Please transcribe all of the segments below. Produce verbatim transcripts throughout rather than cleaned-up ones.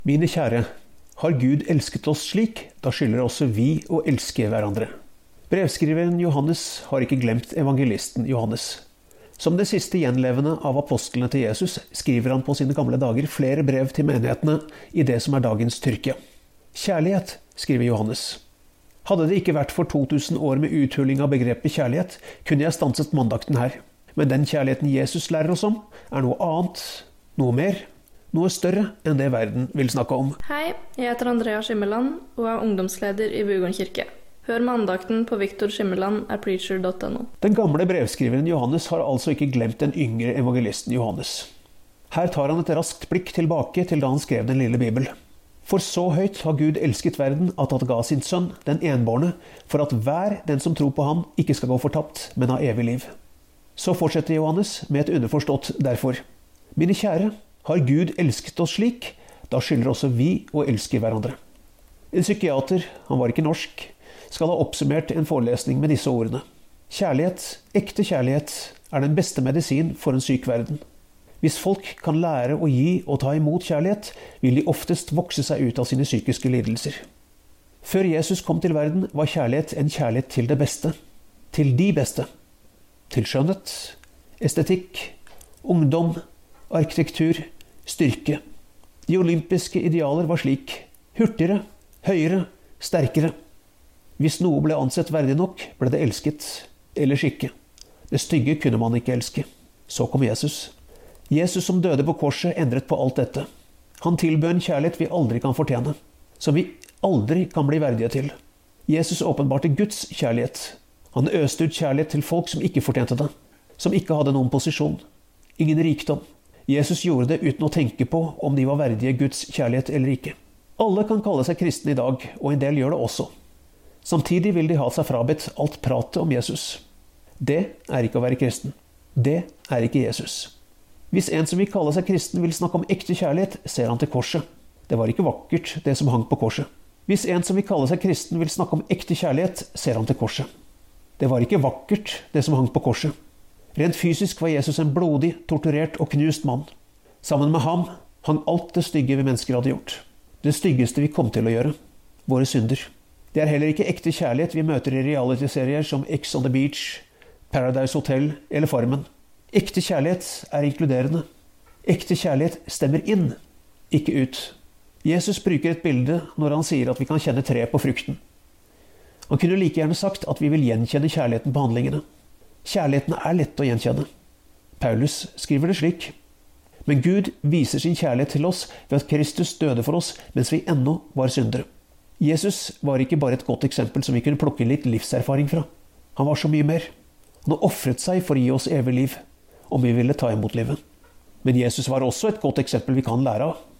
Mine kjære, har Gud elsket oss slik, da skylder også vi å elske hverandre. Brevskriveren Johannes har ikke glemt evangelisten Johannes. Som det siste gjenlevende av apostlene til Jesus skriver han på sine gamle dager flere brev til menighetene i det som er dagens Tyrkia. Kjærlighet, skriver Johannes. Hadde det ikke vært for to tusen år med uthuling av begrepet kjærlighet, kunne jeg stanset mandakten her. Men den kjærligheten Jesus lærer oss om, er noe annet, noe mer, noe større enn det verden vil snakke om. Hei, jeg heter Andrea Skimmeland og er ungdomsleder i Bugården kirke. Hør med andakten på Victor Skimmeland er preacher punktum no. Den gamle brevskriveren Johannes har altså ikke glemt den yngre evangelisten Johannes. Her tar han et raskt blikk tilbake til da han skrev den lille Bibel. For så høyt har Gud elsket verden at han ga sin sønn, den enbårne, for at hver den som tror på ham ikke skal gå fortapt, men ha evig liv. Så fortsetter Johannes med et underforstått derfor. Mine kjære, har Gud elsket oss slik, da skylder også vi å elske hverandre. En psykiater, han var ikke norsk, skal ha oppsummert en forelesning med disse ordene. Kjærlighet, ekte kjærlighet, er den beste medisin for en syk verden. Hvis folk kan lære å gi og ta imot kjærlighet, vil de oftest vokse seg ut av sine psykiske lidelser. Før Jesus kom til verden, var kjærlighet en kjærlighet til det beste. Til de beste. Til skjønnhet, estetikk, ungdom, arkitektur, styrke. De olympiske idealer var slik. Hurtigere, høyere, sterkere. Hvis noe ble ansett verdig nok, ble det elsket, ellers ikke. Det stygge kunne man ikke elske. Så kom Jesus. Jesus som døde på korset endret på alt dette. Han tilbød en kjærlighet vi aldri kan fortjene, som vi aldri kan bli verdige til. Jesus åpenbarte Guds kjærlighet. Han øste ut kjærlighet til folk som ikke fortjente det, som ikke hadde noen posisjon, ingen rikdom. Jesus gjorde det uten å tenke på om de var verdige Guds kjærlighet eller ikke. Alle kan kalle seg kristne i dag, og en del gjør det også. Samtidig vil de ha seg frabedt alt pratet om Jesus. Det er ikke å være kristen. Det er ikke Jesus. Hvis en som vil kalle seg kristen vil snakke om ekte kjærlighet, ser han til korset. Det var ikke vakkert, det som hang på korset. Hvis en som vil kalle seg kristen vil snakke om ekte kjærlighet, ser han til korset. Det var ikke vakkert, det som hang på korset. Rent fysisk var Jesus en blodig, torturert og knust mann. Sammen med ham hang alt det stygge vi mennesker hadde gjort. Det styggeste vi kom til å gjøre. Våre synder. Det er heller ikke ekte kjærlighet vi møter i reality-serier som Ex on the Beach, Paradise Hotel eller Farmen. Ekte kjærlighet er inkluderende. Ekte kjærlighet stemmer inn, ikke ut. Jesus bruker et bilde når han sier at vi kan kjenne tre på frukten. Han kunne like gjerne sagt at vi vil gjenkjenne kjærligheten på handlingene. Kjærligheten er lett å gjenkjenne. Paulus skriver det slik. Men Gud viser sin kjærlighet til oss ved at Kristus døde for oss mens vi ennå var syndere. Jesus var ikke bare et godt eksempel som vi kunne plukke litt livserfaring fra. Han var så mye mer. Han har offret seg for å gi oss evig liv, om vi ville ta imot livet. Men Jesus var også et godt eksempel vi kan lære av.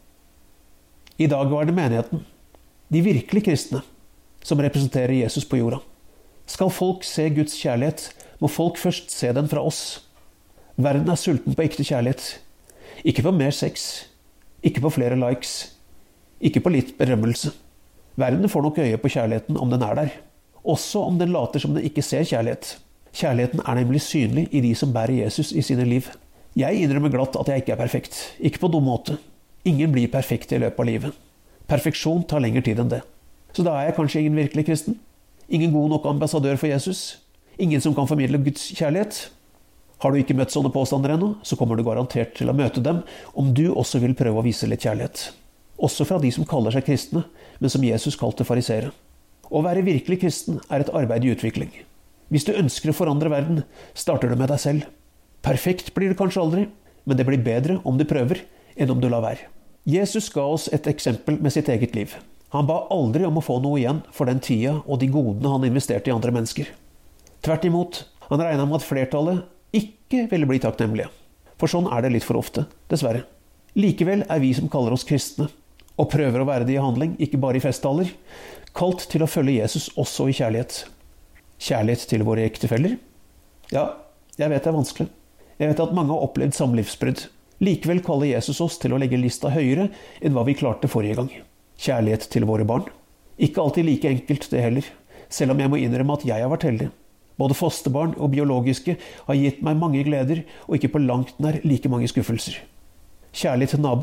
I dag var det menigheten, de virkelig kristne, som representerer Jesus på jorda. Skal folk se Guds kjærlighet, må folk først se den fra oss. Verden er sulten på ekte kjærlighet. Ikke på mer sex, ikke på flere likes, ikke på litt berømmelse. Verden får nok øye på kjærligheten om den er der, også om den later som den ikke ser kjærlighet. Kjærligheten er nemlig synlig i de som bærer Jesus i sine liv. Jeg innrømmer glatt at jeg ikke er perfekt, ikke på dum måte. Ingen blir perfekt i løpet av livet. Perfeksjon tar lengre tid enn det. Så da er jeg kanskje ingen virkelig kristen. Ingen god nok ambassadør for Jesus. Ingen som kan formidle Guds kjærlighet. Har du ikke møtt sånne påstander ennå, så kommer du garantert til å møte dem om du også vil prøve å vise litt kjærlighet. Også fra de som kaller seg kristne, men som Jesus kalte farisere. Å være virkelig kristen er et arbeid i utvikling. Hvis du ønsker å forandre verden, starter du med deg selv. Perfekt blir det kanskje aldri, men det blir bedre om du prøver, enn om du lar være. Jesus ga oss et eksempel med sitt eget liv. Han ba aldri om å få noe igjen for den tida og de godene han investerte i andre mennesker. Tvert imot, han regnet med at flertallet ikke ville bli takknemlige. For sånn er det litt for ofte, dessverre. Likevel er vi som kaller oss kristne, og prøver å være det i handling, ikke bare i festtaler, kalt til å følge Jesus også i kjærlighet. Kjærlighet til våre ektefeller? Ja, jeg vet det er vanskelig. Jeg vet at mange har opplevd samlivsbrudd. Likevel kaller Jesus oss til å legge lista høyere enn hva vi klarte forrige gang. Kjærlighet til våre barn? Ikke alltid like enkelt det heller, selv om jeg må innrømme at jeg har vært heldig. Både fosterbarn og biologiske har gitt meg mange gleder, og ikke på langt nær like mange skuffelser. Kjærlighet til naboen?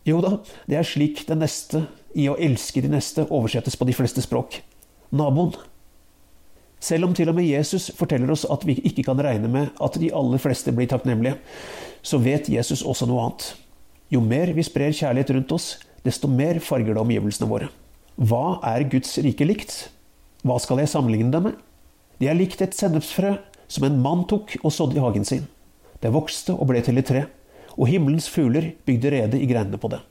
Jo da, det er slik det neste i å elske de neste oversettes på de fleste språk. Naboen. Selv om til og med Jesus forteller oss at vi ikke kan regne med at de aller fleste blir takknemlige, så vet Jesus også noe annet. Jo mer vi sprer kjærlighet rundt oss, desto mer farger det omgivelsene våre. Hva er Guds rike likt? Hva skal jeg sammenligne det med? Det er likt et sennepsfrø som en mann tok og sådde i hagen sin. Det vokste og ble til et tre, og himmelens fugler bygde rede i greinene på det.